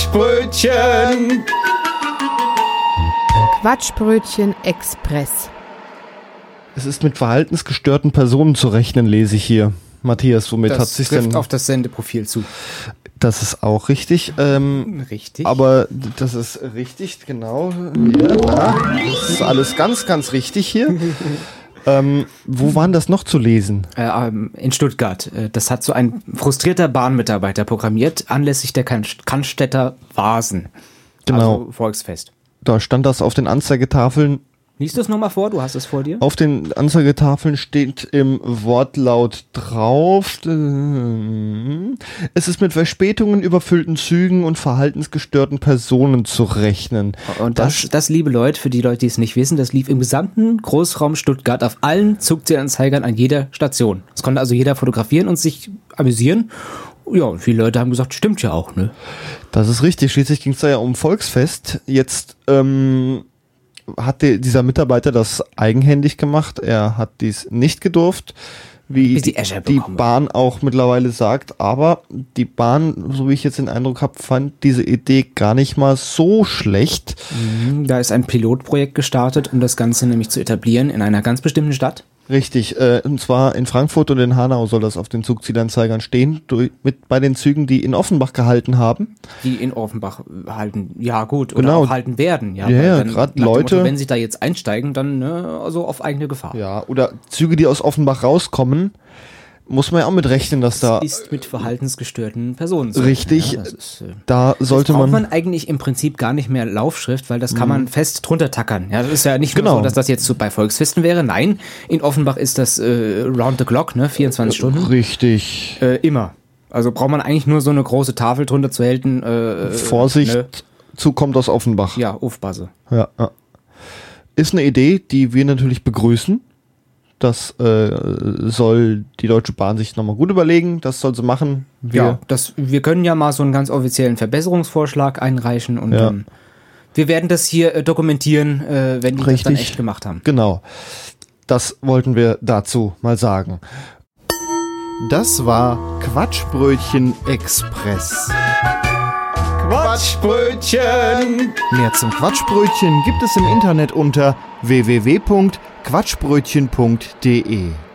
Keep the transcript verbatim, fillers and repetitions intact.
Quatschbrötchen. Quatschbrötchen Express. Es ist mit verhaltensgestörten Personen zu rechnen, lese ich hier. Matthias, womit das hat sich trifft denn... auf das Sendeprofil zu. Das ist auch richtig. Ähm, richtig. Aber das ist richtig, genau. Ja, klar. Das ist alles ganz, ganz richtig hier. ähm, wo waren das noch zu lesen? Äh, ähm, in Stuttgart. Äh, Das hat so ein frustrierter Bahnmitarbeiter programmiert, anlässlich der Kann- Cannstätter Vasen. Genau. Also Volksfest. Da stand das auf den Anzeigetafeln. Liest du es nochmal vor? Du hast es vor dir? Auf den Anzeigetafeln steht im Wortlaut drauf, es ist mit Verspätungen, überfüllten Zügen und verhaltensgestörten Personen zu rechnen. Und das, das, das, liebe Leute, für die Leute, die es nicht wissen, das lief im gesamten Großraum Stuttgart auf allen Zugzählanzeigern an jeder Station. Das konnte also jeder fotografieren und sich amüsieren. Ja, und viele Leute haben gesagt, stimmt ja auch, ne? Das ist richtig. Schließlich ging es da ja um Volksfest. Jetzt, ähm, hat die, dieser Mitarbeiter das eigenhändig gemacht. Er hat dies nicht gedurft, wie die, die Bahn auch mittlerweile sagt. Aber die Bahn, so wie ich jetzt den Eindruck habe, fand diese Idee gar nicht mal so schlecht. Da ist ein Pilotprojekt gestartet, um das Ganze nämlich zu etablieren in einer ganz bestimmten Stadt. Richtig, äh, und zwar in Frankfurt und in Hanau soll das auf den Zugzielanzeigern stehen, durch, mit bei den Zügen, die in Offenbach gehalten haben. Die in Offenbach halten, ja gut, oder genau. auch halten werden. Ja, ja, ja gerade Leute. Motto, wenn sie da jetzt einsteigen, dann ne, also auf eigene Gefahr. Ja, oder Züge, die aus Offenbach rauskommen, muss man ja auch mit rechnen, dass das da... ist mit verhaltensgestörten Personen. Richtig, ja, das ist, äh, da sollte das braucht man... man eigentlich im Prinzip gar nicht mehr Laufschrift, weil das kann man fest drunter tackern. Ja, das ist ja nicht genau. nur so, dass das jetzt so bei Volksfesten wäre. Nein, in Offenbach ist das äh, round the clock, ne, vierundzwanzig Stunden. Richtig. Äh, immer. Also braucht man eigentlich nur so eine große Tafel drunter zu halten. Äh, Vorsicht, ne? Zug kommt aus Offenbach. Ja, aufpasse. Ja, ja. Ist eine Idee, die wir natürlich begrüßen. Das äh, soll die Deutsche Bahn sich nochmal gut überlegen. Das soll sie machen. Wir ja, das, wir können ja mal so einen ganz offiziellen Verbesserungsvorschlag einreichen und ja. ähm, wir werden das hier äh, dokumentieren, äh, wenn die Richtig. das dann echt gemacht haben. Genau. Das wollten wir dazu mal sagen. Das war Quatschbrötchen Express. Quatschbrötchen! Mehr zum Quatschbrötchen gibt es im Internet unter w w w punkt quatschbrötchen punkt d e.